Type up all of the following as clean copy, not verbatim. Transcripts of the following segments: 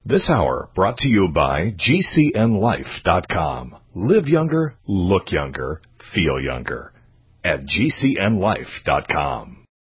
This hour brought to you by GCNLife.com. Live younger, look younger, feel younger. At GCNLife.com.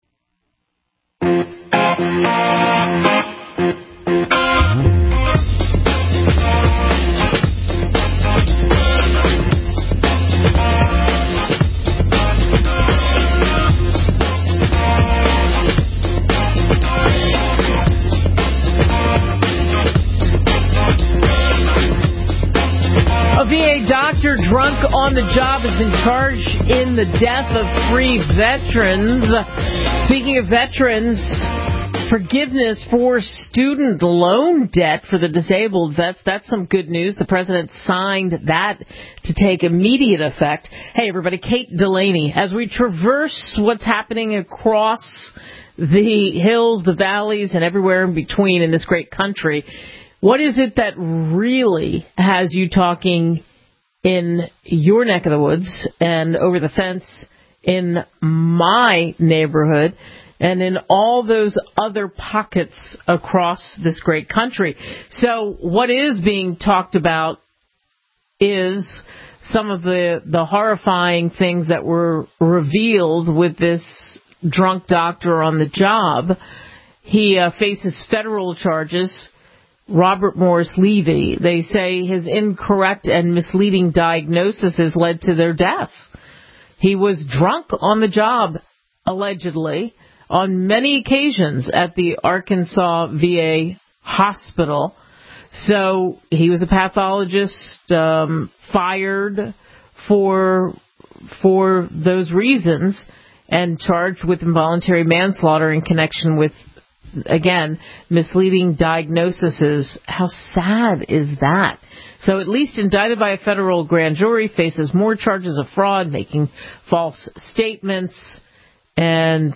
A VA doctor drunk on the job has been charged in the death of 3 veterans. Speaking of veterans, forgiveness for student loan debt for the disabled vets. That's some good news. The president signed that to take immediate effect. Hey, everybody, Kate Delaney. As we traverse what's happening across the hills, the valleys, and everywhere in between in this great country, what is it that really has you talking in your neck of the woods and over the fence in my neighborhood and in all those other pockets across this great country? So what is being talked about is some of the horrifying things that were revealed with this drunk doctor on the job. He faces federal charges. Robert Morris Levy, they say his incorrect and misleading diagnosis has led to their deaths. He was drunk on the job, allegedly, on many occasions at the Arkansas VA hospital. So he was a pathologist, fired for those reasons and charged with involuntary manslaughter in connection with, again, misleading diagnoses. How sad is that? So at least indicted by a federal grand jury, faces more charges of fraud, making false statements. And,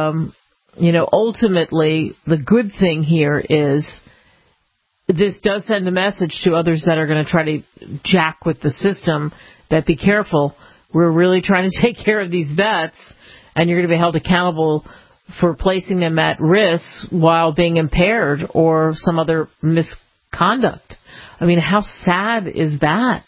ultimately, the good thing here is this does send a message to others that are going to try to jack with the system that be careful. We're really trying to take care of these vets, and you're going to be held accountable for placing them at risk while being impaired or some other misconduct. I mean, how sad is that?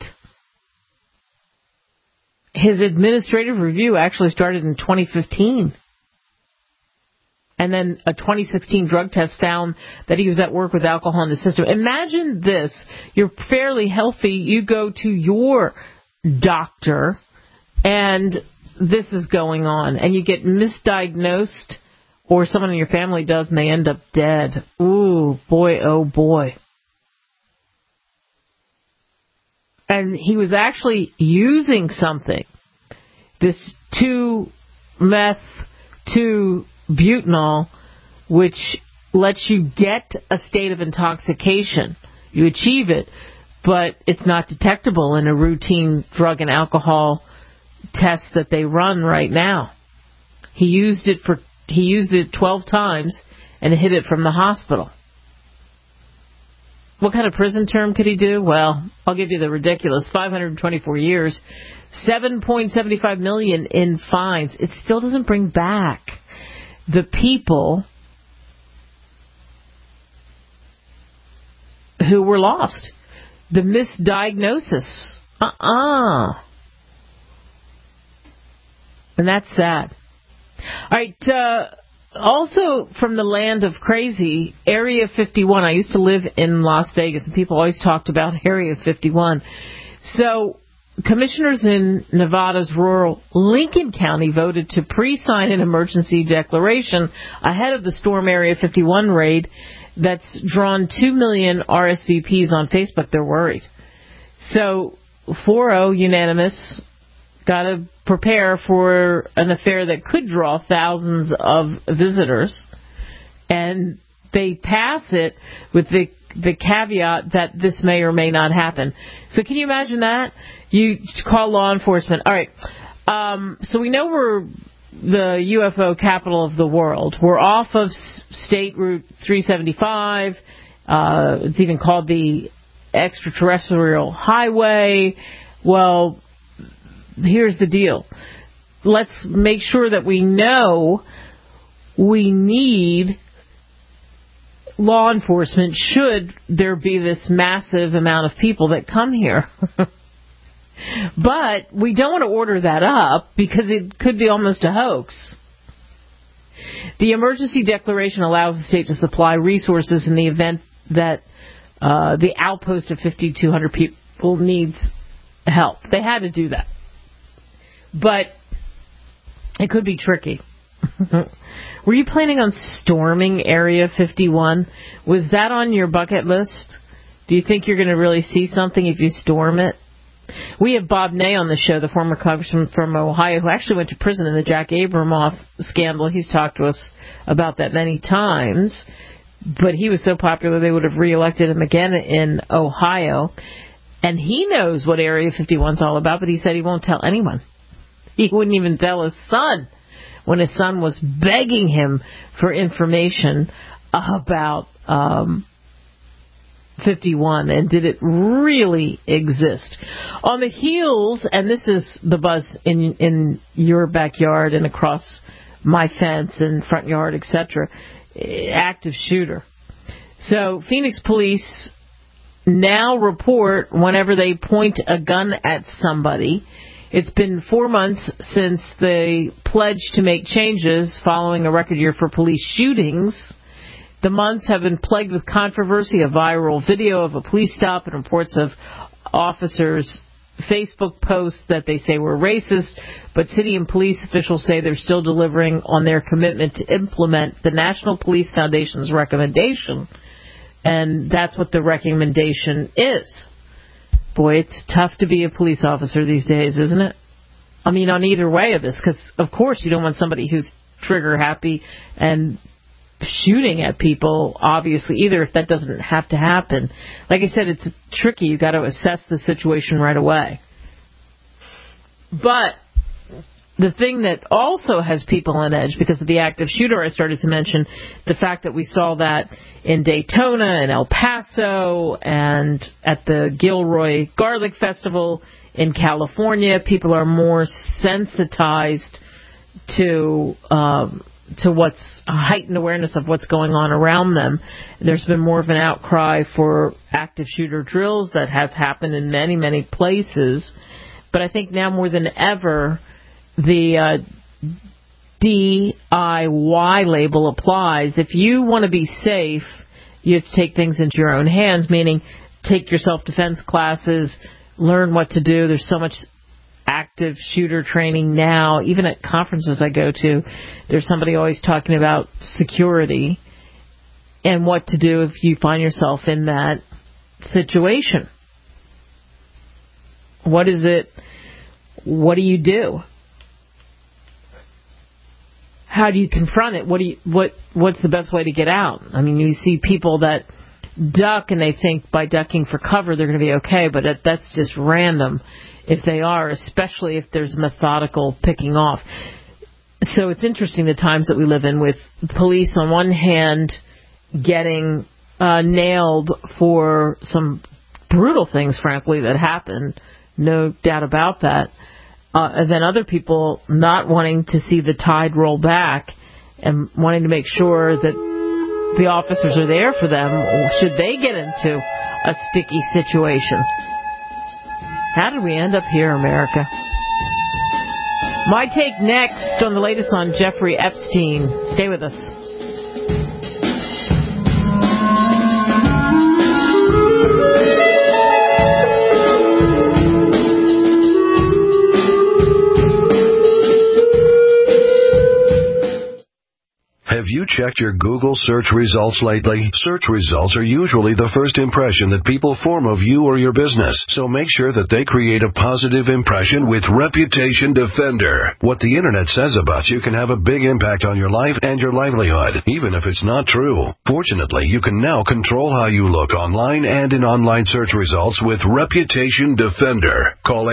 His administrative review actually started in 2015. And then a 2016 drug test found that he was at work with alcohol in the system. Imagine this. You're fairly healthy. You go to your doctor, and this is going on. And you get misdiagnosed, or someone in your family does, and they end up dead. Ooh, boy, oh boy. And he was actually using something, this 2-meth-2-butanol, which lets you get a state of intoxication. You achieve it, but it's not detectable in a routine drug and alcohol test that they run right now. He used it 12 times and hid it from the hospital. What kind of prison term could he do? Well, I'll give you the ridiculous 524 years, $7.75 million in fines. It still doesn't bring back the people who were lost. The misdiagnosis. And that's sad. All right, also from the land of crazy, Area 51. I used to live in Las Vegas, and people always talked about Area 51. So commissioners in Nevada's rural Lincoln County voted to pre-sign an emergency declaration ahead of the Storm Area 51 raid that's drawn 2 million RSVPs on Facebook. They're worried. So 4-0 unanimous. Got to prepare for an affair that could draw thousands of visitors. And they pass it with the caveat that this may or may not happen. So can you imagine that? You call law enforcement. All right. So we know we're the UFO capital of the world. We're off of State Route 375. It's even called the extraterrestrial highway. Well, here's the deal. Let's make sure that we know we need law enforcement should there be this massive amount of people that come here. But we don't want to order that up because it could be almost a hoax. The emergency declaration allows the state to supply resources in the event that the outpost of 5,200 people needs help. They had to do that. But it could be tricky. Were you planning on storming Area 51? Was that on your bucket list? Do you think you're going to really see something if you storm it? We have Bob Ney on the show, the former congressman from Ohio, who actually went to prison in the Jack Abramoff scandal. He's talked to us about that many times. But he was so popular they would have reelected him again in Ohio. And he knows what Area 51's all about, but he said he won't tell anyone. He wouldn't even tell his son when his son was begging him for information about 51 and did it really exist. On the heels, and this is the buzz in your backyard and across my fence and front yard, etc., active shooter. So Phoenix police now report whenever they point a gun at somebody. It's been 4 months since they pledged to make changes following a record year for police shootings. The months have been plagued with controversy, a viral video of a police stop and reports of officers' Facebook posts that they say were racist, but city and police officials say they're still delivering on their commitment to implement the National Police Foundation's recommendation, and that's what the recommendation is. Boy, it's tough to be a police officer these days, isn't it? I mean, on either way of this, because, of course, you don't want somebody who's trigger-happy and shooting at people, obviously, either, if that doesn't have to happen. Like I said, it's tricky. You've got to assess the situation right away. But the thing that also has people on edge because of the active shooter I started to mention, the fact that we saw that in Daytona and El Paso and at the Gilroy Garlic Festival in California, people are more sensitized to what's a heightened awareness of what's going on around them. There's been more of an outcry for active shooter drills that has happened in many, many places. But I think now more than ever, the DIY label applies. If you want to be safe, you have to take things into your own hands, meaning take your self-defense classes, learn what to do. There's so much active shooter training now. Even at conferences I go to, there's somebody always talking about security and what to do if you find yourself in that situation. What is it? What do you do? How do you confront it? What's the best way to get out? I mean, you see people that duck and they think by ducking for cover they're going to be okay, but that's just random if they are, especially if there's methodical picking off. So it's interesting the times that we live in with police on one hand getting nailed for some brutal things, frankly, that happen, no doubt about that. And then other people not wanting to see the tide roll back and wanting to make sure that the officers are there for them should they get into a sticky situation. How did we end up here, America? My take next on the latest on Jeffrey Epstein. Stay with us. Have you checked your Google search results lately? Search results are usually the first impression that people form of you or your business, so make sure that they create a positive impression with Reputation Defender. What the internet says about you can have a big impact on your life and your livelihood, even if it's not true. Fortunately, you can now control how you look online and in online search results with Reputation Defender. Call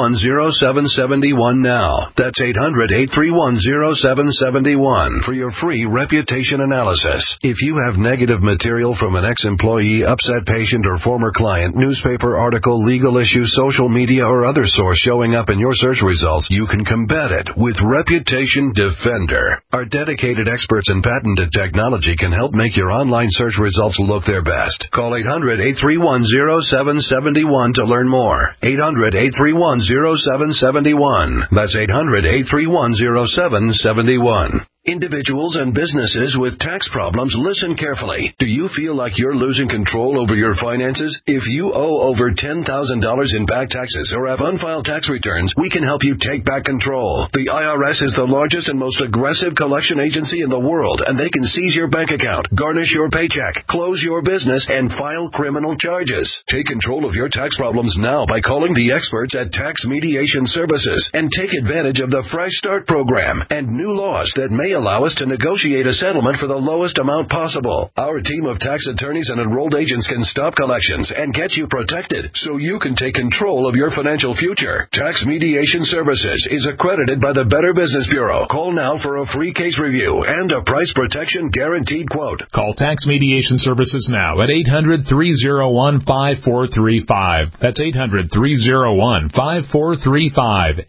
800-831-0771 now. That's 800-831-0771 for your free free reputation analysis. If you have negative material from an ex-employee, upset patient, or former client, newspaper article, legal issue, social media, or other source showing up in your search results, you can combat it with Reputation Defender. Our dedicated experts in patented technology can help make your online search results look their best. Call 800-831-0771 to learn more. 800-831-0771. That's 800-831-0771. Individuals and businesses with tax problems, listen carefully. Do you feel like you're losing control over your finances? If you owe over $10,000 in back taxes or have unfiled tax returns, we can help you take back control. The IRS is the largest and most aggressive collection agency in the world, and they can seize your bank account, garnish your paycheck, close your business, and file criminal charges. Take control of your tax problems now by calling the experts at Tax Mediation Services and take advantage of the Fresh Start program and new laws that may allow us to negotiate a settlement for the lowest amount possible. Our team of tax attorneys and enrolled agents can stop collections and get you protected so you can take control of your financial future. Tax Mediation Services is accredited by the Better Business Bureau. Call now for a free case review and a price protection guaranteed quote. Call Tax Mediation Services now at 800-301-5435. That's 800-301-5435.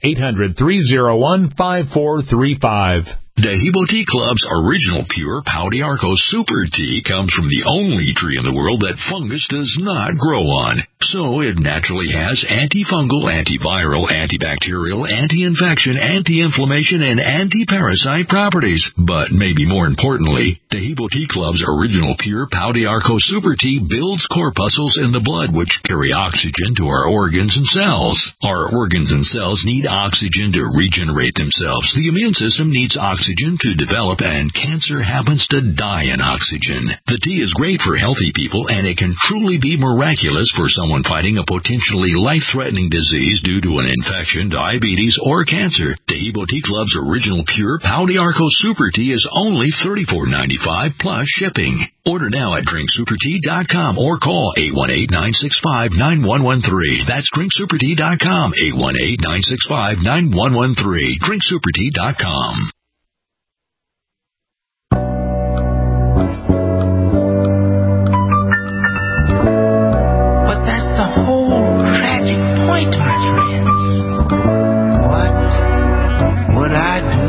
800-301-5435. Dehibo Tea Club's original pure Pau d'Arco Super Tea comes from the only tree in the world that fungus does not grow on. So it naturally has antifungal, antiviral, antibacterial, anti-infection, anti-inflammation, and anti-parasite properties. But maybe more importantly, Dehibo Tea Club's original pure Pau d'Arco Super Tea builds corpuscles in the blood which carry oxygen to our organs and cells. Our organs and cells need oxygen to regenerate themselves. The immune system needs oxygen to develop, and cancer happens to die in oxygen. The tea is great for healthy people, and it can truly be miraculous for someone fighting a potentially life-threatening disease due to an infection, diabetes, or cancer. Dehibo Tea Club's original pure Pau d'Arco Super Tea is only $34.95 plus shipping. Order now at drinksupertea.com or call 818-965-9113. That's drinksupertea.com, 818-965-9113. drinksupertea.com. My friends, what would I do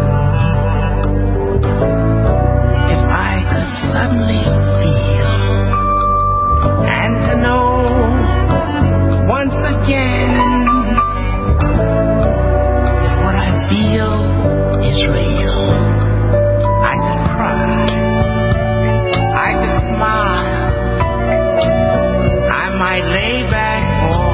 if I could suddenly feel and to know once again that what I feel is real? I could cry, I could smile, I might lay back for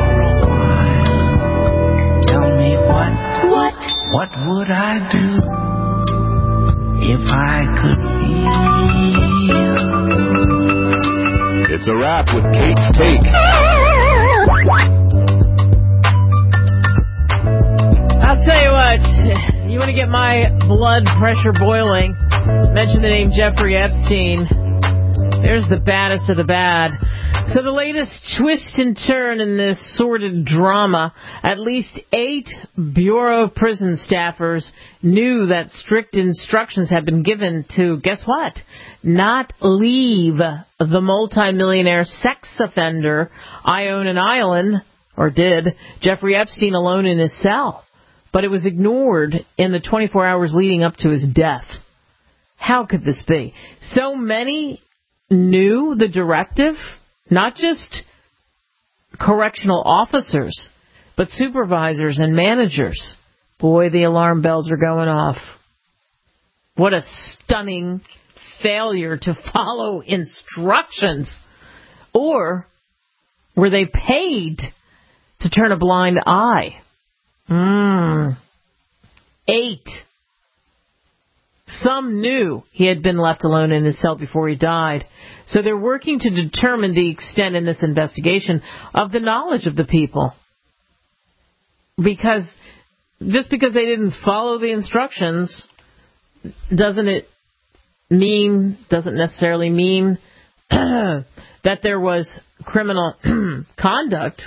what would I do if I could feel? It's a wrap with Kate's Take. I'll tell you what, you want to get my blood pressure boiling, mention the name Jeffrey Epstein. There's the baddest of the bad. So the latest twist and turn in this sordid drama, at least 8 Bureau of Prison staffers knew that strict instructions had been given to, guess what, not leave the multimillionaire sex offender I own an island, or did, Jeffrey Epstein alone in his cell. But it was ignored in the 24 hours leading up to his death. How could this be? So many knew the directive. Not just correctional officers, but supervisors and managers. Boy, the alarm bells are going off. What a stunning failure to follow instructions. Or were they paid to turn a blind eye? 8. Some knew he had been left alone in his cell before he died. So they're working to determine the extent in this investigation of the knowledge of the people. Because just because they didn't follow the instructions doesn't necessarily mean that there was criminal conduct.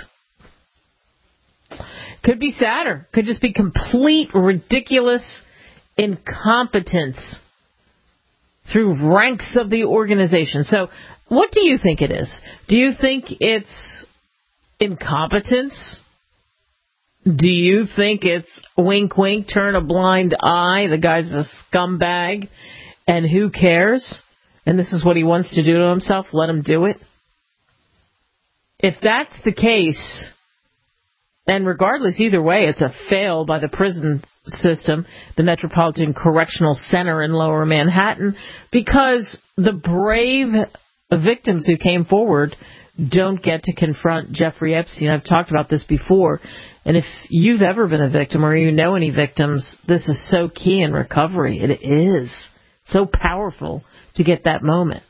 Could be sadder. Could just be complete ridiculous incompetence through ranks of the organization. So what do you think it is? Do you think it's incompetence? Do you think it's wink, wink, turn a blind eye? The guy's a scumbag, and who cares? And this is what he wants to do to himself. Let him do it. If that's the case, and regardless, either way, it's a fail by the prison system, the Metropolitan Correctional Center in Lower Manhattan, because the brave victims who came forward don't get to confront Jeffrey Epstein. I've talked about this before. And if you've ever been a victim or you know any victims, this is so key in recovery. It is so powerful to get that moment.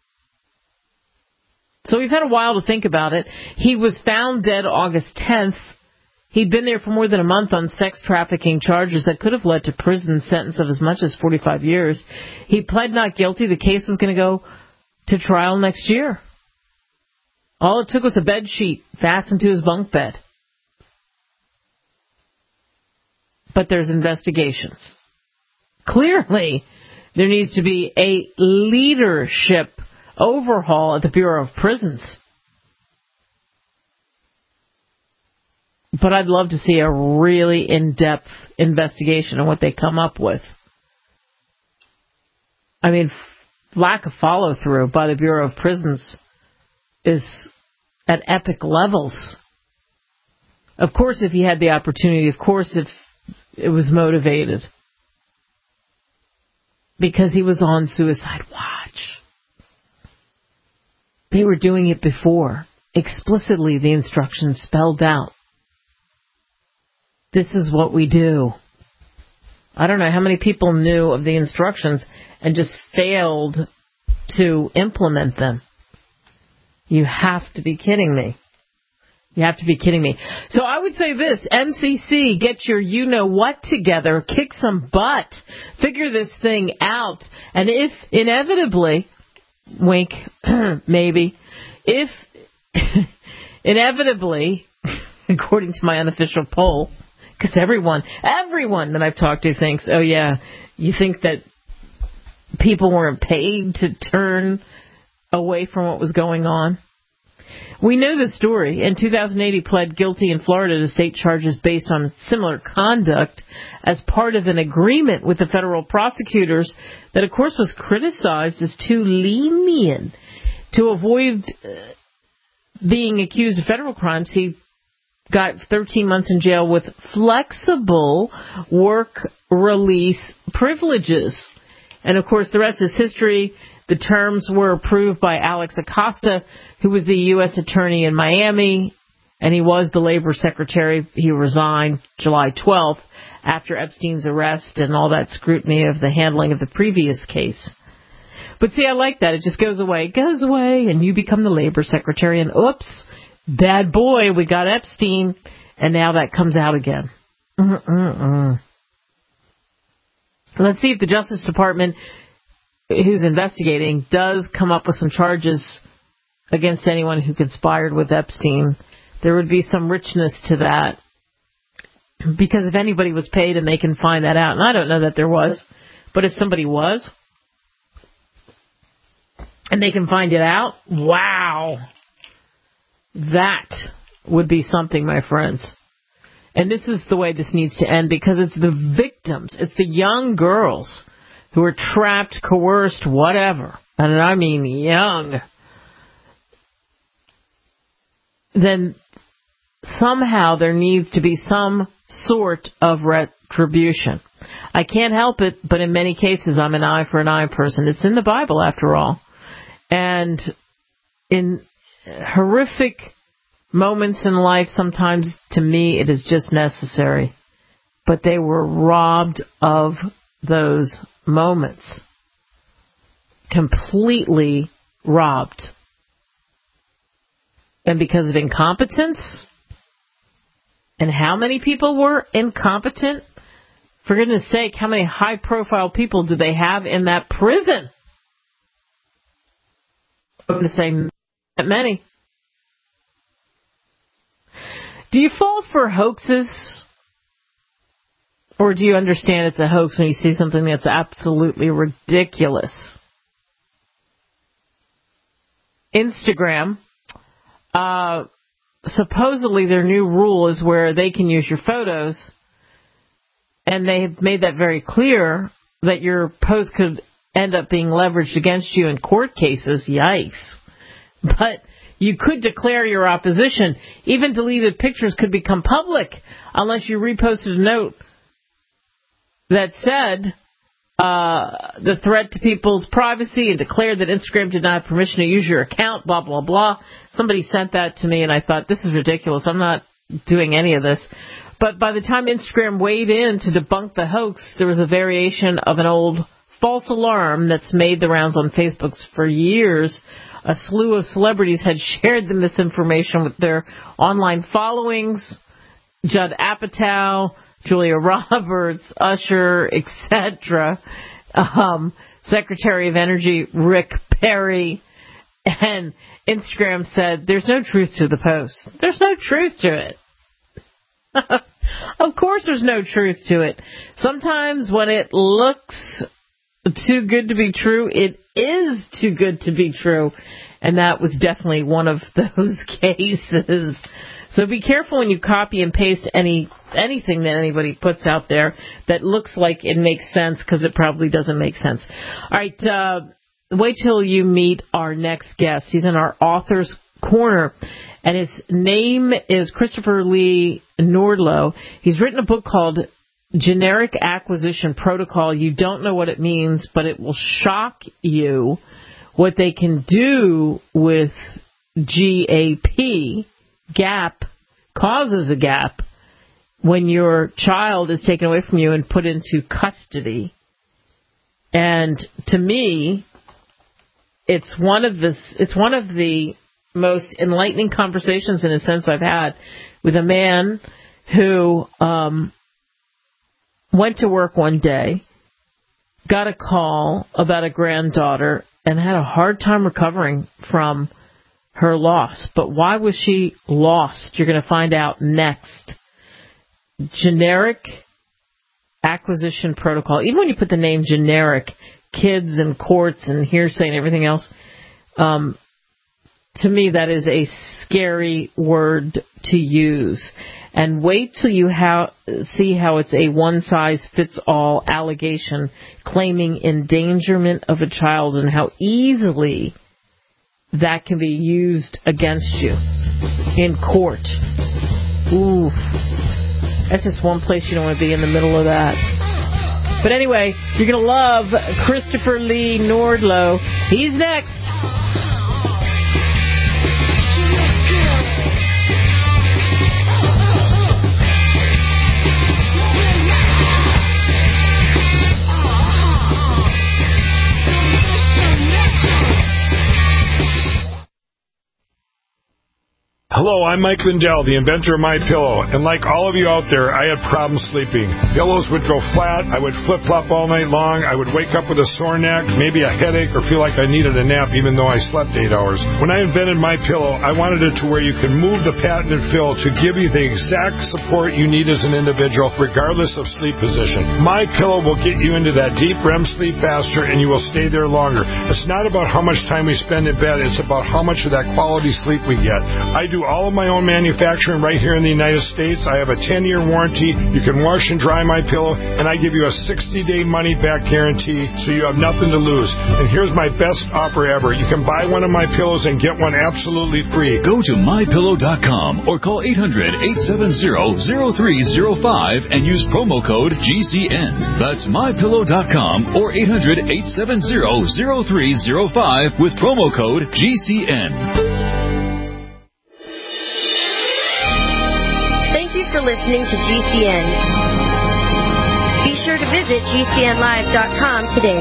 So we've had a while to think about it. He was found dead August 10th. He'd been there for more than a month on sex trafficking charges that could have led to prison sentence of as much as 45 years. He pled not guilty. The case was going to go to trial next year. All it took was a bed sheet fastened to his bunk bed. But there's investigations. Clearly, there needs to be a leadership overhaul at the Bureau of Prisons. But I'd love to see a really in-depth investigation on what they come up with. I mean, lack of follow-through by the Bureau of Prisons is at epic levels. Of course, if he had the opportunity, of course, if it was motivated. Because he was on suicide watch. They were doing it before. Explicitly, the instructions spelled out. This is what we do. I don't know how many people knew of the instructions and just failed to implement them. You have to be kidding me. You have to be kidding me. So I would say this, MCC, get your you-know-what together, kick some butt, figure this thing out, and if inevitably, wink, maybe, if inevitably, according to my unofficial poll, because everyone that I've talked to thinks, oh yeah, you think that people weren't paid to turn away from what was going on? We know the story. In 2008, he pled guilty in Florida to state charges based on similar conduct as part of an agreement with the federal prosecutors that, of course, was criticized as too lenient. To avoid being accused of federal crimes, he got 13 months in jail with flexible work release privileges. And, of course, the rest is history. The terms were approved by Alex Acosta, who was the U.S. attorney in Miami, and he was the labor secretary. He resigned July 12th after Epstein's arrest and all that scrutiny of the handling of the previous case. But see, I like that. It just goes away. It goes away, and you become the labor secretary, and oops, bad boy, we got Epstein, and now that comes out again. Let's see if the Justice Department, who's investigating, does come up with some charges against anyone who conspired with Epstein. There would be some richness to that. Because if anybody was paid and they can find that out, and I don't know that there was, but if somebody was, and they can find it out, wow, that would be something, my friends. And this is the way this needs to end, because it's the victims, it's the young girls who are trapped, coerced, whatever, and I mean young, then somehow there needs to be some sort of retribution. I can't help it, but in many cases I'm an eye for an eye person. It's in the Bible, after all. And in horrific moments in life, sometimes to me it is just necessary. But they were robbed of those moments. Completely robbed. And because of incompetence, and how many people were incompetent? For goodness sake, how many high-profile people do they have in that prison? I'm going to say not many. Do you fall for hoaxes? Or do you understand it's a hoax when you see something that's absolutely ridiculous? Instagram, supposedly their new rule is where they can use your photos, and they have made that very clear that your post could end up being leveraged against you in court cases. Yikes. But you could declare your opposition. Even deleted pictures could become public unless you reposted a note that said the threat to people's privacy and declared that Instagram did not have permission to use your account, blah, blah, blah. Somebody sent that to me, and I thought, this is ridiculous. I'm not doing any of this. But by the time Instagram weighed in to debunk the hoax, there was a variation of an old false alarm that's made the rounds on Facebook for years. A slew of celebrities had shared the misinformation with their online followings. Judd Apatow, Julia Roberts, Usher, etc. Secretary of Energy Rick Perry. And Instagram said, there's no truth to the post. There's no truth to it. Of course there's no truth to it. Sometimes when it looks too good to be true, it is too good to be true. And that was definitely one of those cases. So be careful when you copy and paste anything that anybody puts out there that looks like it makes sense, because it probably doesn't make sense. All right, wait till you meet our next guest. He's in our Author's Corner, and his name is Christopher Lee Nordlow. He's written a book called Generic Acquisition Protocol. You don't know what it means, but it will shock you what they can do with GAP. GAP causes a gap when your child is taken away from you and put into custody. And to me, it's one of the most enlightening conversations, in a sense, I've had with a man who went to work one day, got a call about a granddaughter, and had a hard time recovering from her loss. But why was she lost? You're going to find out next. Generic acquisition protocol. Even when you put the name generic, kids and courts and hearsay and everything else, to me that is a scary word to use. And wait till you see how it's a one-size-fits-all allegation claiming endangerment of a child, and how easily that can be used against you in court. Ooh, that's just one place you don't want to be, in the middle of that. But anyway, you're going to love Christopher Lee Nordlow. He's next. Hello, I'm Mike Lindell, the inventor of MyPillow, and like all of you out there, I had problems sleeping. Pillows would go flat, I would flip-flop all night long, I would wake up with a sore neck, maybe a headache, or feel like I needed a nap even though I slept 8 hours. When I invented MyPillow, I wanted it to where you can move the patented fill to give you the exact support you need as an individual, regardless of sleep position. MyPillow will get you into that deep REM sleep faster, and you will stay there longer. It's not about how much time we spend in bed, it's about how much of that quality sleep we get. I do all of my own manufacturing right here in the United States. I have a 10-year warranty. You can wash and dry MyPillow, and I give you a 60-day money-back guarantee, so you have nothing to lose. And here's my best offer ever. You can buy one of my pillows and get one absolutely free. Go to MyPillow.com or call 800-870-0305 and use promo code GCN. That's MyPillow.com or 800-870-0305 with promo code GCN. Thank you for listening to GCN. Be sure to visit GCNlive.com today.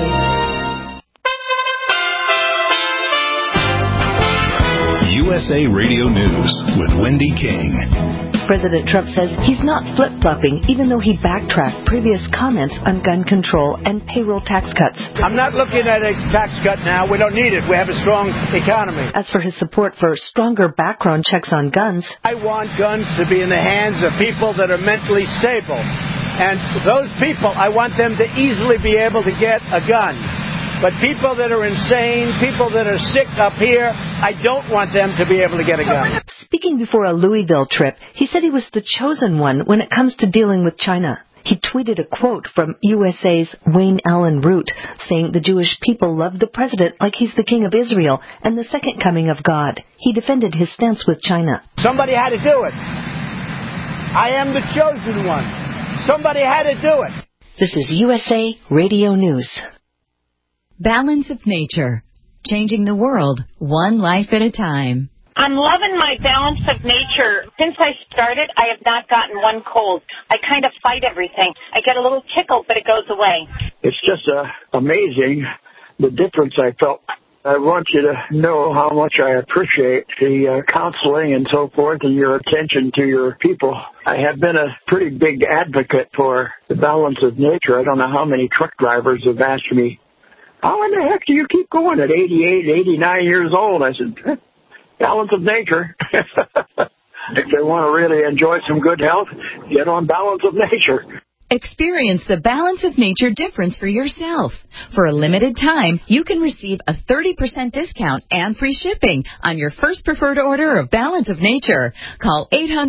USA Radio News with Wendy King. President Trump says he's not flip-flopping, even though he backtracked previous comments on gun control and payroll tax cuts. I'm not looking at a tax cut now. We don't need it. We have a strong economy. As for his support for stronger background checks on guns, I want guns to be in the hands of people that are mentally stable. And those people, I want them to easily be able to get a gun. But people that are insane, people that are sick up here, I don't want them to be able to get a gun. Speaking before a Louisville trip, he said he was the chosen one when it comes to dealing with China. He tweeted a quote from USA's Wayne Allen Root, saying the Jewish people love the president like he's the king of Israel and the second coming of God. He defended his stance with China. Somebody had to do it. I am the chosen one. Somebody had to do it. This is USA Radio News. Balance of Nature. Changing the world, one life at a time. I'm loving my Balance of Nature. Since I started, I have not gotten one cold. I kind of fight everything. I get a little tickle, but it goes away. It's just amazing the difference I felt. I want you to know how much I appreciate the counseling and so forth and your attention to your people. I have been a pretty big advocate for the Balance of Nature. I don't know how many truck drivers have asked me, how in the heck do you keep going at 88, 89 years old? I said, Balance of Nature. If they want to really enjoy some good health, get on Balance of Nature. Experience the Balance of Nature difference for yourself. For a limited time, you can receive a 30% discount and free shipping on your first preferred order of Balance of Nature. Call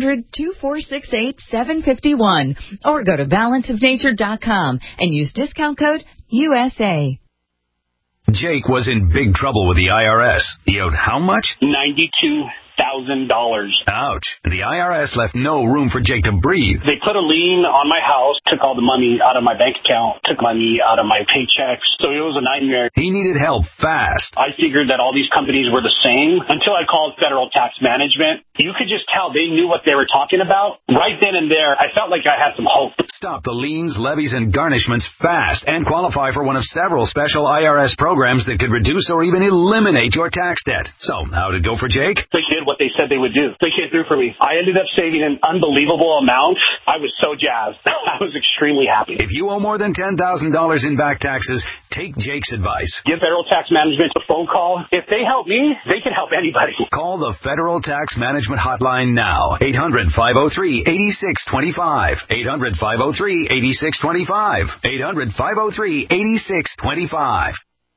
800-2468-751 or go to balanceofnature.com and use discount code USA. Jake was in big trouble with the IRS. He owed how much? $92,000. Ouch. The IRS left no room for Jake to breathe. They put a lien on my house, took all the money out of my bank account, took money out of my paychecks. So it was a nightmare. He needed help fast. I figured that all these companies were the same until I called Federal Tax Management. You could just tell they knew what they were talking about. Right then and there, I felt like I had some hope. Stop the liens, levies, and garnishments fast and qualify for one of several special IRS programs that could reduce or even eliminate your tax debt. So, how'd it go for Jake? They did what they said they would do. They came through for me. I ended up saving an unbelievable amount. I was so jazzed. I was extremely happy. If you owe more than $10,000 in back taxes, take Jake's advice. Give Federal Tax Management a phone call. If they help me, they can help anybody. Call the Federal Tax Management Hotline now. 800-503-8625. 800-503-8625. 800-503-8625.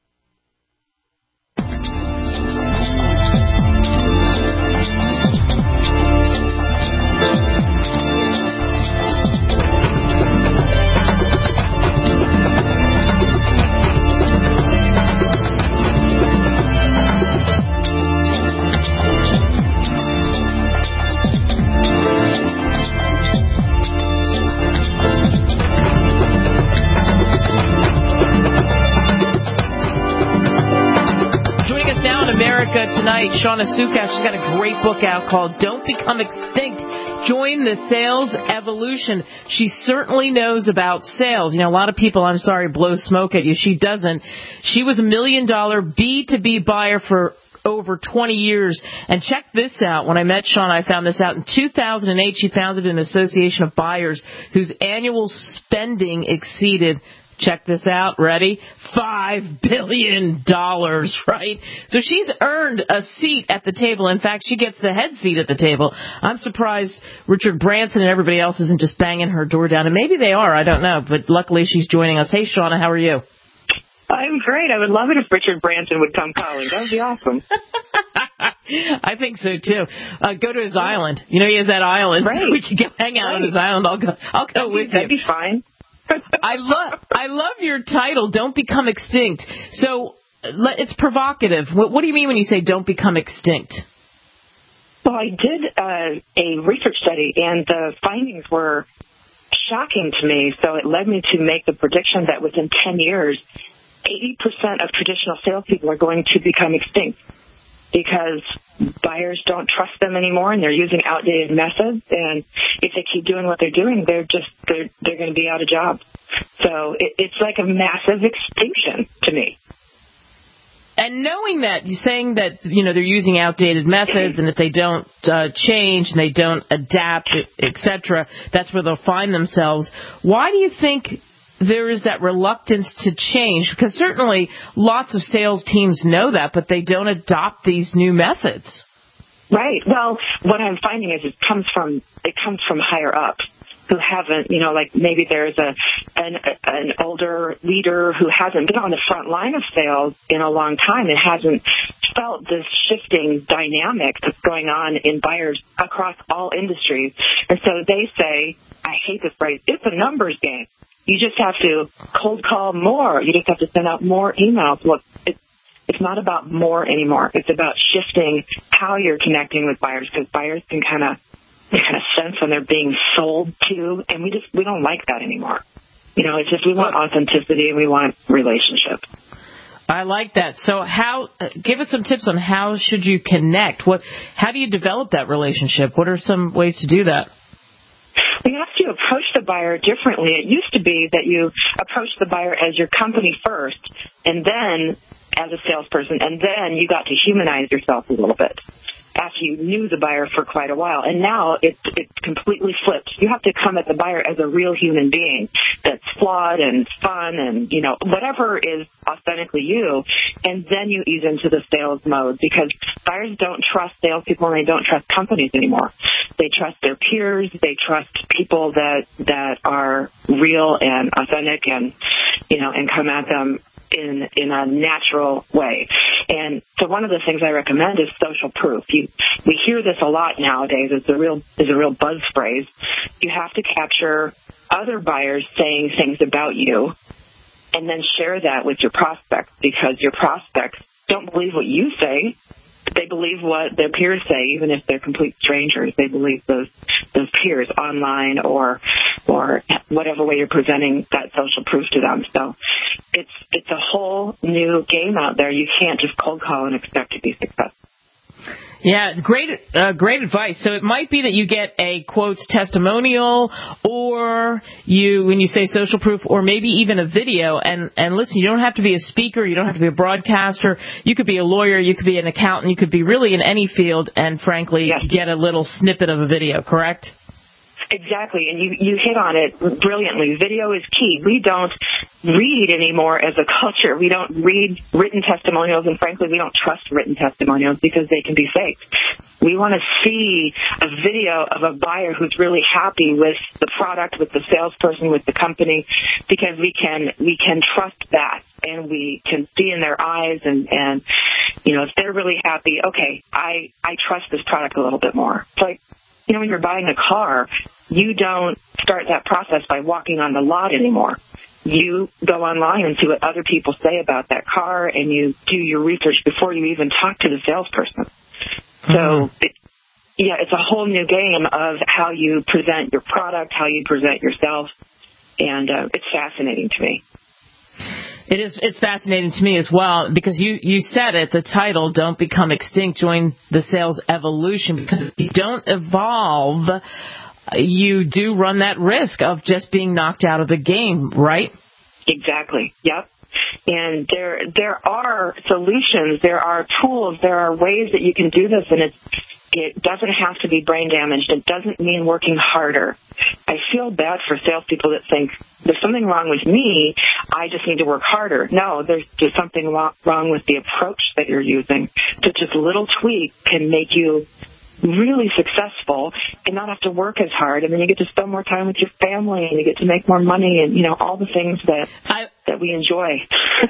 Tonight, Shauna Sukash, she's got a great book out called Don't Become Extinct. Join the sales evolution. She certainly knows about sales. You know, a lot of people, I'm sorry, blow smoke at you. She doesn't. She was $1 million B2B buyer for over 20 years. And check this out. When I met Shauna, I found this out. In 2008, she founded an association of buyers whose annual spending exceeded, check this out, ready? $5 billion, right? So she's earned a seat at the table. In fact, she gets the head seat at the table. I'm surprised Richard Branson and everybody else isn't just banging her door down. And maybe they are, I don't know. But luckily she's joining us. Hey, Shauna, how are you? I'm great. I would love it if Richard Branson would come calling. That would be awesome. I think so, too. Go to his island. You know, he has that island. Right. We could go hang out on his island. I'll go with you. That'd be fine. I love your title, Don't Become Extinct. So it's provocative. What do you mean when you say don't become extinct? Well, I did a research study, and the findings were shocking to me. So it led me to make the prediction that within 10 years, 80% of traditional salespeople are going to become extinct because buyers don't trust them anymore and they're using outdated methods. And if they keep doing what they're doing, they're going to be out of jobs. So it's like a massive extinction to me. And knowing that, you're saying that, you know, they're using outdated methods, and if they don't change and they don't adapt, etc., that's where they'll find themselves. Why do you think there is that reluctance to change? Because certainly lots of sales teams know that, but they don't adopt these new methods. Right. Well, what I'm finding is it comes from higher up. haven't, like maybe there's an older leader who hasn't been on the front line of sales in a long time and hasn't felt this shifting dynamic that's going on in buyers across all industries. And so they say, I hate this phrase, it's a numbers game. You just have to cold call more. You just have to send out more emails. Look, it's not about more anymore. It's about shifting how you're connecting with buyers, because buyers can kind of sense when they're being sold to, and we don't like that anymore. It's just we want authenticity and we want relationship. I like that. So give us some tips on how should you connect? How do you develop that relationship? What are some ways to do that? You have to approach the buyer differently. It used to be that you approach the buyer as your company first, and then as a salesperson, and then you got to humanize yourself a little bit after you knew the buyer for quite a while. And now it's completely flipped. You have to come at the buyer as a real human being that's flawed and fun and, whatever is authentically you. And then you ease into the sales mode, because buyers don't trust salespeople and they don't trust companies anymore. They trust their peers. They trust people that are real and authentic and come at them in a natural way. And so one of the things I recommend is social proof. We hear this a lot nowadays. It's a real buzz phrase. You have to capture other buyers saying things about you and then share that with your prospects, because your prospects don't believe what you say. They believe what their peers say, even if they're complete strangers. They believe those peers online or whatever way you're presenting that social proof to them. So it's a whole new game out there. You can't just cold call and expect to be successful. Yeah, great advice. So it might be that you get a quotes testimonial, or when you say social proof, or maybe even a video. And listen, you don't have to be a speaker, you don't have to be a broadcaster. You could be a lawyer, you could be an accountant, you could be really in any field, and frankly, get a little snippet of a video. Correct? Exactly, and you hit on it brilliantly. Video is key. We don't read anymore as a culture. We don't read written testimonials, and frankly, we don't trust written testimonials because they can be fake. We want to see a video of a buyer who's really happy with the product, with the salesperson, with the company, because we can trust that, and we can see in their eyes, and if they're really happy, okay, I trust this product a little bit more. It's like, when you're buying a car, you don't start that process by walking on the lot anymore. You go online and see what other people say about that car, and you do your research before you even talk to the salesperson. So, it's a whole new game of how you present your product, how you present yourself, and it's fascinating to me. It's fascinating to me as well, because you said it, the title, Don't Become Extinct, Join the Sales Evolution, because if you don't evolve, you do run that risk of just being knocked out of the game, right? Exactly, yep. And there are solutions, there are tools, there are ways that you can do this, and it doesn't have to be brain damaged. It doesn't mean working harder. I feel bad for salespeople that think there's something wrong with me, I just need to work harder. No, there's just something wrong with the approach that you're using. So just a little tweak can make you really successful and not have to work as hard, and then you get to spend more time with your family, and you get to make more money, and all the things that we enjoy.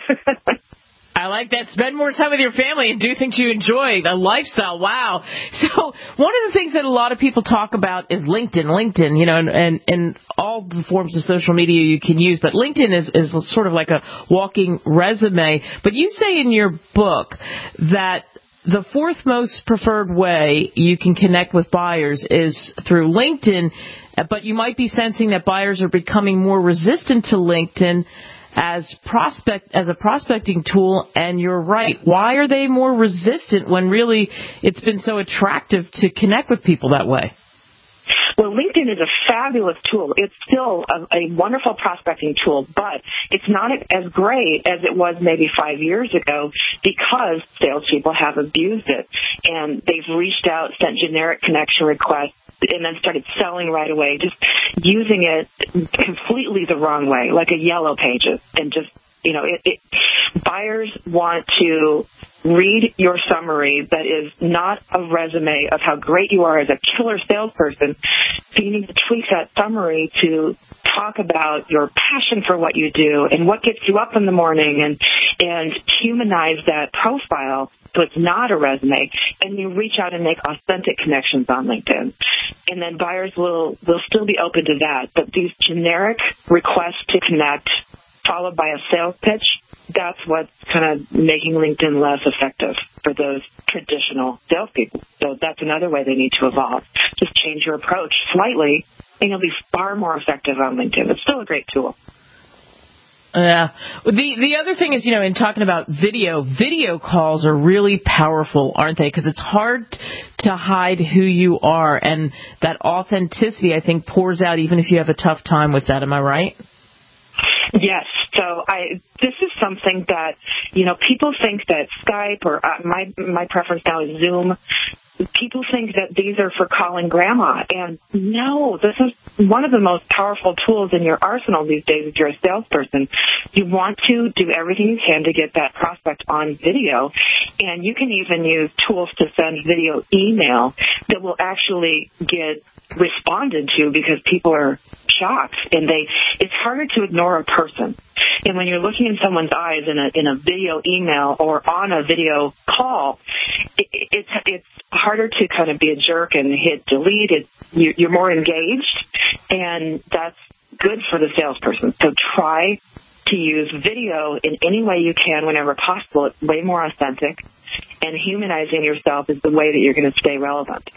I like that. Spend more time with your family and do things you enjoy. The lifestyle. Wow. So one of the things that a lot of people talk about is LinkedIn, and all the forms of social media you can use. But LinkedIn is sort of like a walking resume. But you say in your book that the fourth most preferred way you can connect with buyers is through LinkedIn, but you might be sensing that buyers are becoming more resistant to LinkedIn as a prospecting tool, and you're right. Why are they more resistant when really it's been so attractive to connect with people that way? Well, LinkedIn is a fabulous tool. It's still a wonderful prospecting tool, but it's not as great as it was maybe 5 years ago, because salespeople have abused it, and they've reached out, sent generic connection requests, and then started selling right away, just using it completely the wrong way, like a Yellow Pages, and just, buyers want to read your summary that is not a resume of how great you are as a killer salesperson. you need to tweak that summary to talk about your passion for what you do and what gets you up in the morning and humanize that profile so it's not a resume, and you reach out and make authentic connections on LinkedIn. And then buyers will still be open to that. But these generic requests to connect followed by a sales pitch, that's what's kind of making LinkedIn less effective for those traditional salespeople. So that's another way they need to evolve. Just change your approach slightly, and you'll be far more effective on LinkedIn. It's still a great tool. Yeah. The other thing is, in talking about video calls are really powerful, aren't they? Because it's hard to hide who you are, and that authenticity, I think, pours out even if you have a tough time with that. Am I right? Yes. So this is something that, people think that Skype or my preference now is Zoom. People think that these are for calling grandma. And no, this is one of the most powerful tools in your arsenal these days if you're a salesperson. You want to do everything you can to get that prospect on video. And you can even use tools to send video email that will actually get responded to because people are shocked. And it's harder to ignore a person. And when you're looking in someone's eyes in a video email or on a video call, it's harder to kind of be a jerk and hit delete. You're more engaged, and that's good for the salesperson. So try to use video in any way you can whenever possible. It's way more authentic, and humanizing yourself is the way that you're going to stay relevant.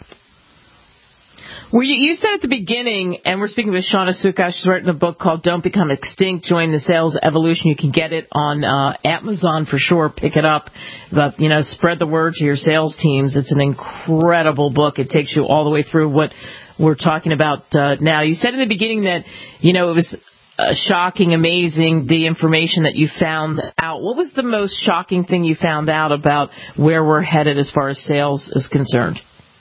Well, you said at the beginning, and we're speaking with Shawna Suckow. She's written a book called Don't Become Extinct, Join the Sales Evolution. You can get it on Amazon for sure. Pick it up. But, spread the word to your sales teams. It's an incredible book. It takes you all the way through what we're talking about now. You said in the beginning that, it was shocking, amazing, the information that you found out. What was the most shocking thing you found out about where we're headed as far as sales is concerned?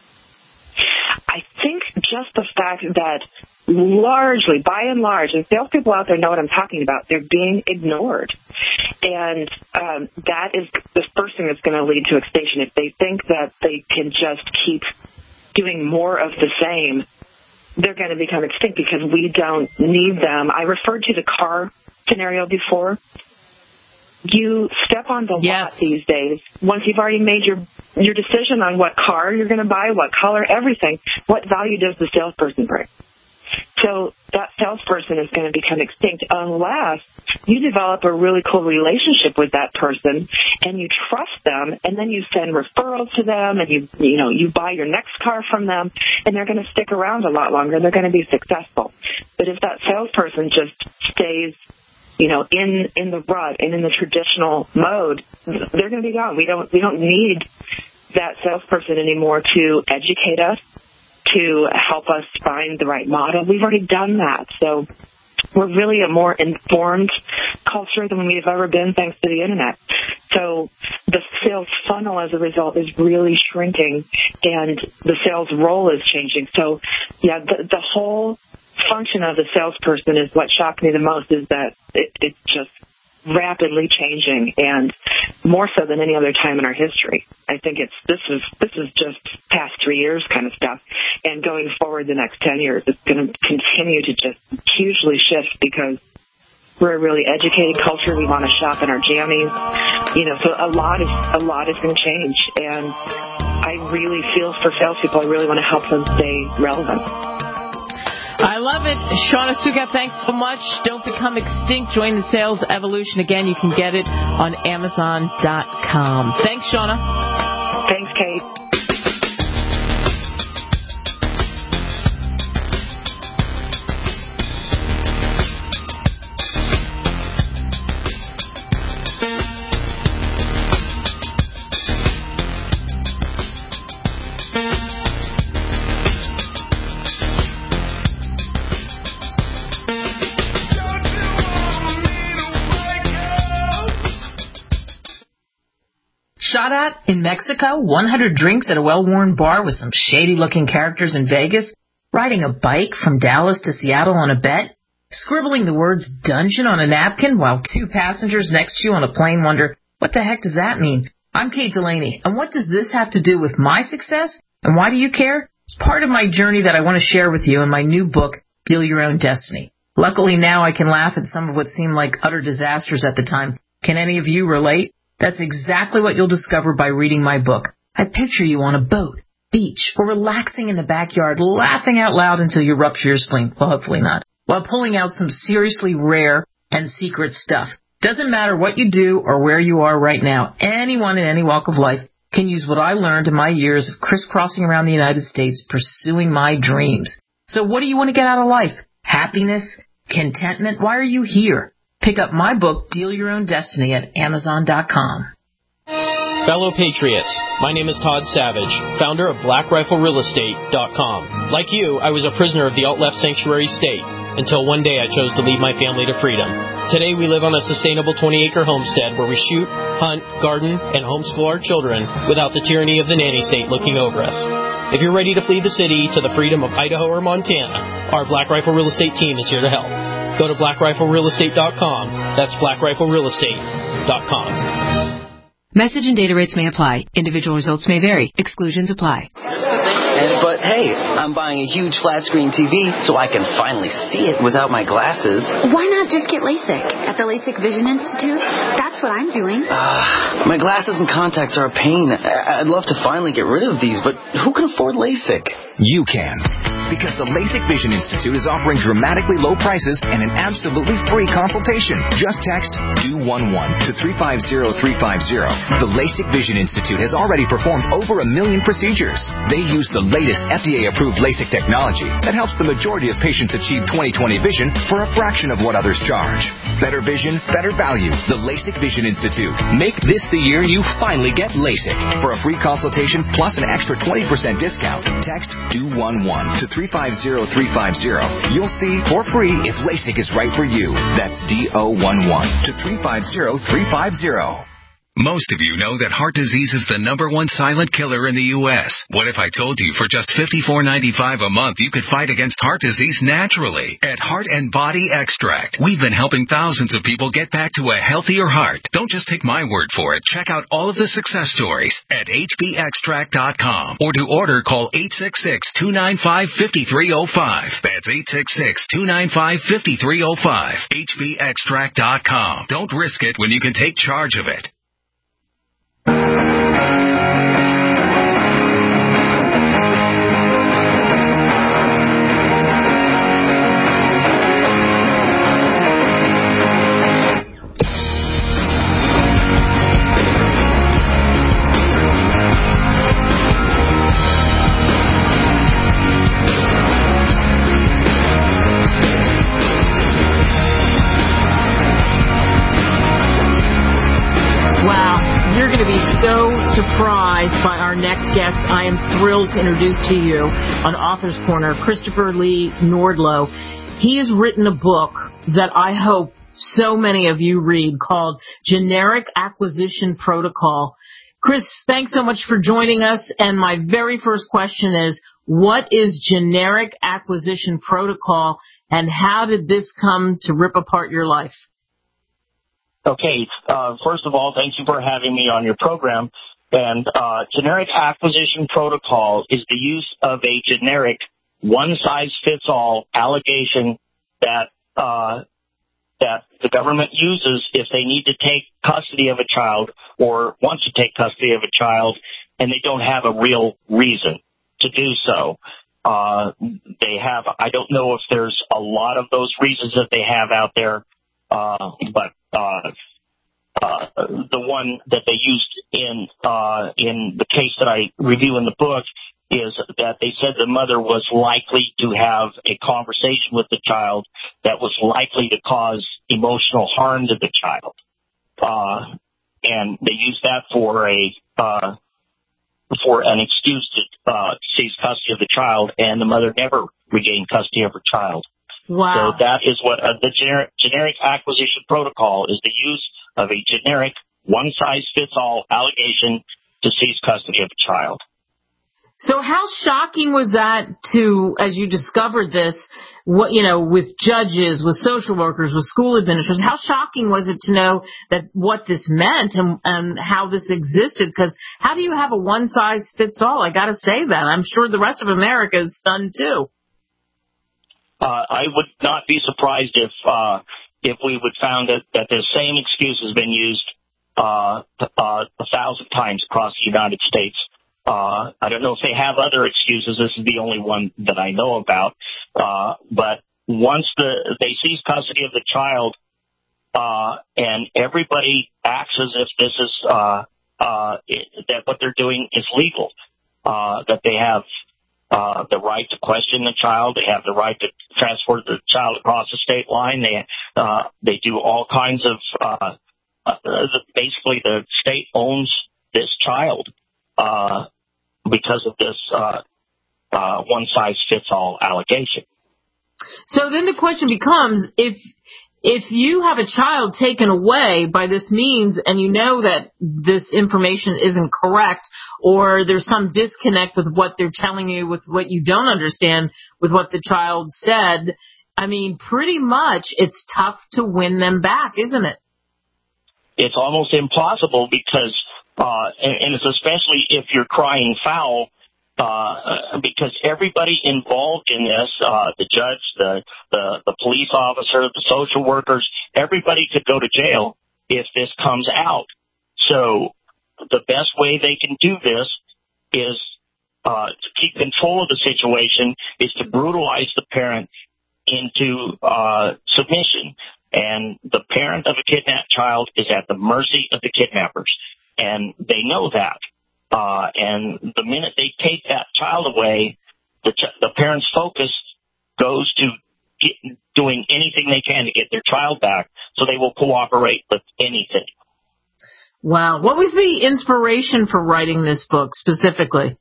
I think just the fact that largely, by and large, and salespeople out there know what I'm talking about, they're being ignored. And that is the first thing that's going to lead to extinction. If they think that they can just keep doing more of the same, they're going to become extinct because we don't need them. I referred to the car scenario before. You step on the lot these days. Once you've already made your decision on what car you're going to buy, what color, everything, what value does the salesperson bring? So that salesperson is going to become extinct unless you develop a really cool relationship with that person and you trust them, and then you send referrals to them, and you buy your next car from them, and they're going to stick around a lot longer. They're going to be successful. But if that salesperson just stays in the rut and in the traditional mode, they're going to be gone. We don't need that salesperson anymore to educate us, to help us find the right model. We've already done that. So we're really a more informed culture than we've ever been thanks to the Internet. So the sales funnel as a result is really shrinking, and the sales role is changing. So, the whole function of the salesperson is what shocked me the most, is that it's just rapidly changing, and more so than any other time in our history. I think this is just past 3 years kind of stuff, and going forward the next 10 years, it's going to continue to just hugely shift because we're a really educated culture. We want to shop in our jammies, so a lot is going to change, and I really feel for salespeople. I really want to help them stay relevant. I love it. Shawna Suckow, thanks so much. Don't become extinct. Join the sales evolution. Again, you can get it on Amazon.com. Thanks, Shawna. Thanks, Kate. Shot at in Mexico, 100 drinks at a well-worn bar with some shady-looking characters in Vegas, riding a bike from Dallas to Seattle on a bet, scribbling the words dungeon on a napkin while two passengers next to you on a plane wonder, what the heck does that mean? I'm Kate Delaney, and what does this have to do with my success? And why do you care? It's part of my journey that I want to share with you in my new book, Deal Your Own Destiny. Luckily now I can laugh at some of what seemed like utter disasters at the time. Can any of you relate? That's exactly what you'll discover by reading my book. I picture you on a boat, beach, or relaxing in the backyard, laughing out loud until you rupture your spleen. Well, hopefully not. While pulling out some seriously rare and secret stuff. Doesn't matter what you do or where you are right now. Anyone in any walk of life can use what I learned in my years of crisscrossing around the United States pursuing my dreams. So what do you want to get out of life? Happiness? Contentment? Why are you here? Pick up my book, Deal Your Own Destiny, at Amazon.com. Fellow Patriots, my name is Todd Savage, founder of BlackRifleRealEstate.com. Like you, I was a prisoner of the alt-left sanctuary state until one day I chose to lead my family to freedom. Today we live on a sustainable 20-acre homestead where we shoot, hunt, garden, and homeschool our children without the tyranny of the nanny state looking over us. If you're ready to flee the city to the freedom of Idaho or Montana, our Black Rifle Real Estate team is here to help. Go to BlackRifleRealEstate.com. That's BlackRifleRealEstate.com. Message and data rates may apply. Individual results may vary. Exclusions apply. But hey, I'm buying a huge flat screen TV so I can finally see it without my glasses. Why not just get LASIK at the LASIK Vision Institute? That's what I'm doing. My glasses and contacts are a pain. I'd love to finally get rid of these, but who can afford LASIK? You can. Because the LASIK Vision Institute is offering dramatically low prices and an absolutely free consultation. Just text DO11 to 350350. The LASIK Vision Institute has already performed over 1 million procedures. They use the latest FDA-approved LASIK technology that helps the majority of patients achieve 20/20 vision for a fraction of what others charge. Better vision, better value. The LASIK Vision Institute. Make this the year you finally get LASIK. For a free consultation plus an extra 20% discount, text DO11 to 350350. You'll see for free if LASIK is right for you. That's DO11 to 350350. Most of you know that heart disease is the #1 silent killer in the U.S. What if I told you for just $54.95 a month you could fight against heart disease naturally? At Heart and Body Extract, we've been helping thousands of people get back to a healthier heart. Don't just take my word for it. Check out all of the success stories at hbextract.com. Or to order, call 866-295-5305. That's 866-295-5305. hbextract.com. Don't risk it when you can take charge of it. Surprised by our next guest. I am thrilled to introduce to you on Author's Corner, Christopher Lee Nordlow. He has written a book that I hope so many of you read called Generic Acquisition Protocol. Chris, thanks so much for joining us. And my very first question is, what is Generic Acquisition Protocol and how did this come to rip apart your life? Okay, first of all, thank you for having me on your program. And generic acquisition protocol is the use of a generic one-size-fits-all allegation that the government uses if they need to take custody of a child or want to take custody of a child and they don't have a real reason to do so. They have, I don't know if there's a lot of those reasons that they have out there, but the one that they used in the case that I review in the book is that they said the mother was likely to have a conversation with the child that was likely to cause emotional harm to the child. And they used that for an excuse to seize custody of the child, and the mother never regained custody of her child. Wow. So that is what the generic acquisition protocol is, the use of a generic one-size-fits-all allegation to seize custody of a child. So how shocking was that to, as you discovered this, what, with judges, with social workers, with school administrators, how shocking was it to know that what this meant and how this existed? Because how do you have a one-size-fits-all? I got to say that. I'm sure the rest of America is stunned, too. I would not be surprised if we would found that the same excuse has been used 1,000 times across the United States. I don't know if they have other excuses. This is the only one that I know about. But once they seize custody of the child, and everybody acts as if this is that what they're doing is legal, that they have the right to question the child, they have the right to transport the child across the state line. They do all kinds of basically the state owns this child. Because of this one-size-fits-all allegation. So then the question becomes, if you have a child taken away by this means and you know that this information isn't correct or there's some disconnect with what they're telling you, with what you don't understand with what the child said, I mean, pretty much it's tough to win them back, isn't it? It's almost impossible because and it's especially if you're crying foul, because everybody involved in this, the judge, the police officer, the social workers, everybody could go to jail if this comes out. So the best way they can do this is to keep control of the situation, is to brutalize the parent into submission. And the parent of a kidnapped child is at the mercy of the kidnappers. And they know that. And the minute they take that child away, the parent's focus goes to doing anything they can to get their child back, so they will cooperate with anything. Wow. What was the inspiration for writing this book specifically?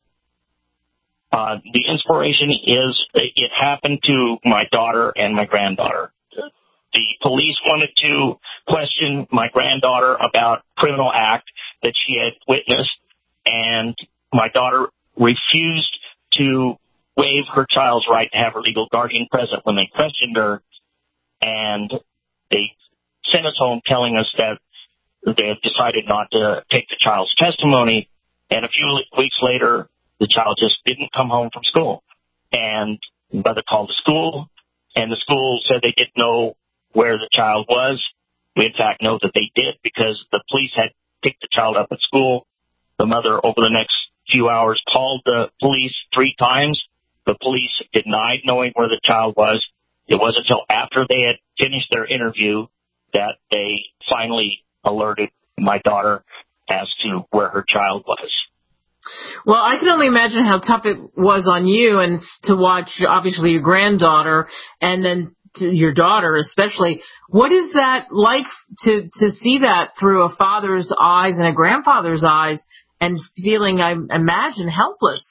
The inspiration is it happened to my daughter and my granddaughter. The police wanted to question my granddaughter about a criminal act that she had witnessed, and my daughter refused to waive her child's right to have her legal guardian present when they questioned her, and they sent us home telling us that they had decided not to take the child's testimony, and a few weeks later, the child just didn't come home from school. And mother called the school, and the school said they didn't know where the child was. We, in fact, know that they did because the police had picked the child up at school. The mother, over the next few hours, called the police 3 times. The police denied knowing where the child was. It wasn't until after they had finished their interview that they finally alerted my daughter as to where her child was. Well, I can only imagine how tough it was on you and to watch, obviously, your granddaughter and then to your daughter especially. What is that like to see that through a father's eyes and a grandfather's eyes and feeling, I imagine, helpless?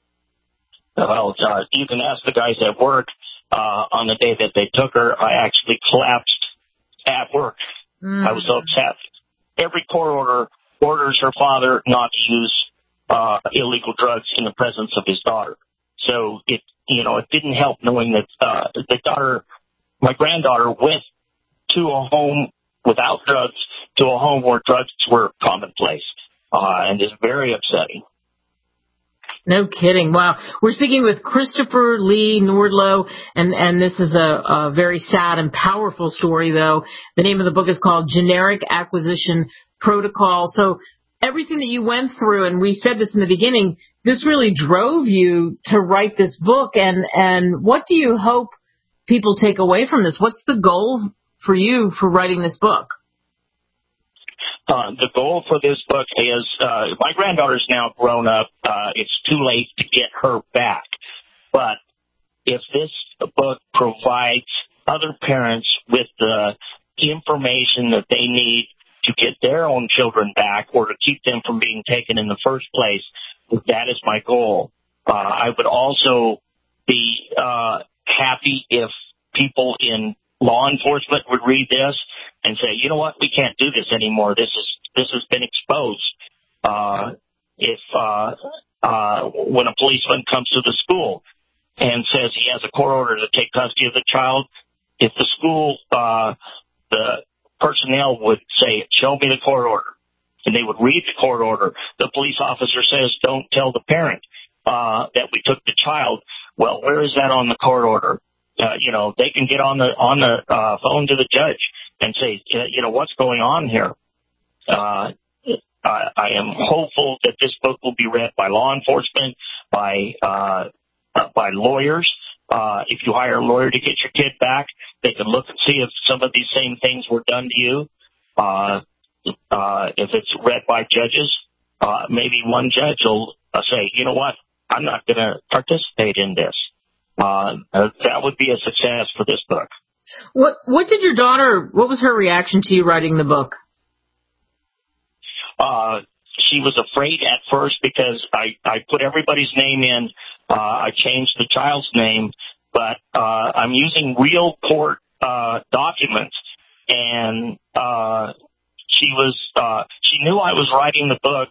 Well, you can ask the guys at work. On the day that they took her, I actually collapsed at work. I was so upset. Every court order orders her father not to use illegal drugs in the presence of his daughter. So it didn't help knowing that my granddaughter went to a home without drugs to a home where drugs were commonplace, and it's very upsetting. No kidding. Wow. We're speaking with Christopher Lee Nordlow, and this is a very sad and powerful story, though. The name of the book is called Generic Acquisition Protocol. So everything that you went through, and we said this in the beginning, this really drove you to write this book. And what do you hope people take away from this? What's the goal for you for writing this book? The goal for this book is, my granddaughter's now grown up. It's too late to get her back. But if this book provides other parents with the information that they need to get their own children back or to keep them from being taken in the first place, that is my goal. I would also be happy if people in law enforcement would read this and say, you know what, we can't do this anymore. This has been exposed. If when a policeman comes to the school and says he has a court order to take custody of the child, if the school, the personnel would say, show me the court order, and they would read the court order. The police officer says, don't tell the parent that we took the child. Well, where is that on the court order? They can get on the phone to the judge and say, what's going on here? I am hopeful that this book will be read by law enforcement, by lawyers. If you hire a lawyer to get your kid back, they can look and see if some of these same things were done to you. If it's read by judges, maybe one judge will say, you know what, I'm not going to participate in this. That would be a success for this book. What did your daughter, what was her reaction to you writing the book? She was afraid at first because I put everybody's name in. I changed the child's name, but I'm using real court documents, and she knew I was writing the book,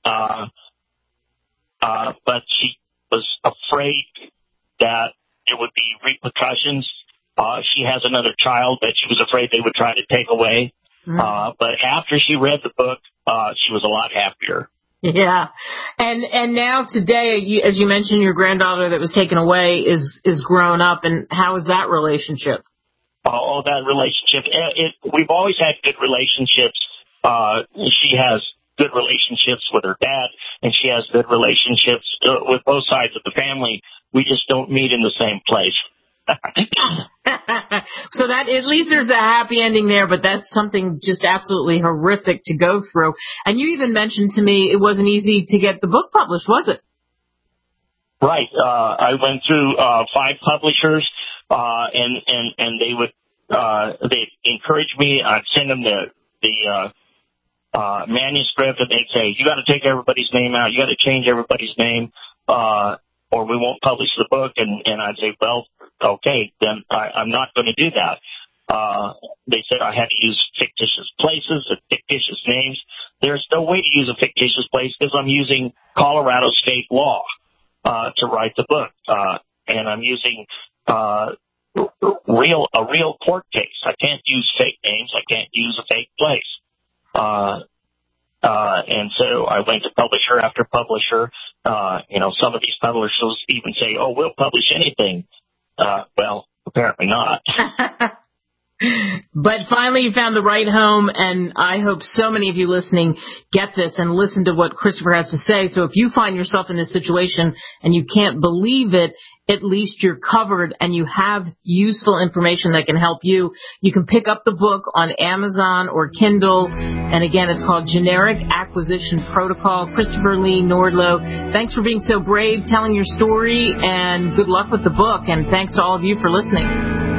but she was afraid that there would be repercussions. She has another child that she was afraid they would try to take away. But after she read the book, she was a lot happier. Yeah. And now today, as you mentioned, your granddaughter that was taken away is grown up, and how is that relationship? Oh, that relationship. We've always had good relationships. She has good relationships with her dad, and she has good relationships with both sides of the family. We just don't meet in the same place. So that at least there's a happy ending there, but that's something just absolutely horrific to go through. And you even mentioned to me it wasn't easy to get the book published, was it? Right. I went through 5 publishers, and they would they encourage me. I'd send them the manuscript, and they'd say, you got to take everybody's name out. You got to change everybody's name, or we won't publish the book. And I'd say, well, okay, then I'm not going to do that. They said I had to use fictitious places and fictitious names. There's no way to use a fictitious place because I'm using Colorado state law to write the book. And I'm using a real court case. I can't use fake names. I can't use a fake place. And so I went to publisher after publisher. Some of these publishers even say, oh, we'll publish anything. Well, apparently not. But finally you found the right home, and I hope so many of you listening get this and listen to what Christopher has to say. So if you find yourself in this situation and you can't believe it, at least you're covered and you have useful information that can help you. You can pick up the book on Amazon or Kindle. And again, it's called Generic Acquisition Protocol. Christopher Lee Nordlow, thanks for being so brave, telling your story, and good luck with the book. And thanks to all of you for listening.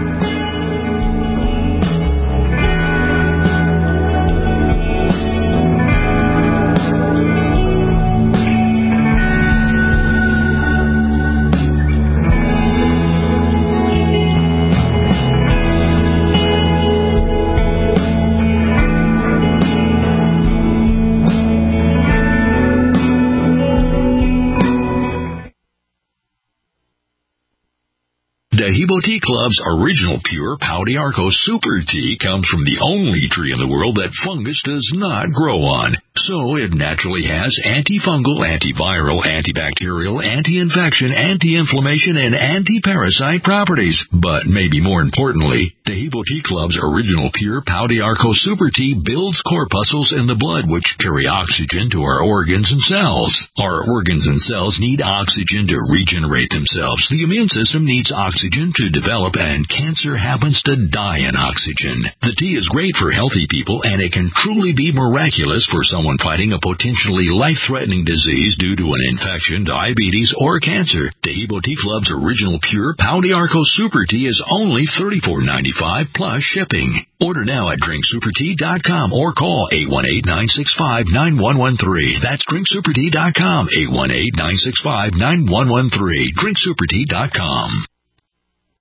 Dahibo Tea Club's original pure Pau d'Arco Super Tea comes from the only tree in the world that fungus does not grow on. So it naturally has antifungal, antiviral, antibacterial, anti-infection, anti-inflammation, and anti-parasite properties. But maybe more importantly, Dahibo Tea Club's original pure Pau d'Arco Super Tea builds corpuscles in the blood which carry oxygen to our organs and cells. Our organs and cells need oxygen to regenerate themselves. The immune system needs oxygen to develop, and cancer happens to die in oxygen. The tea is great for healthy people, and it can truly be miraculous for someone fighting a potentially life-threatening disease due to an infection, diabetes, or cancer. Dahibo Tea Club's original pure Pau d'Arco Super Tea is only $34.95 plus shipping. Order now at drinksupertea.com or call 818-965-9113. That's drinksupertea.com, 818-965-9113. drinksupertea.com.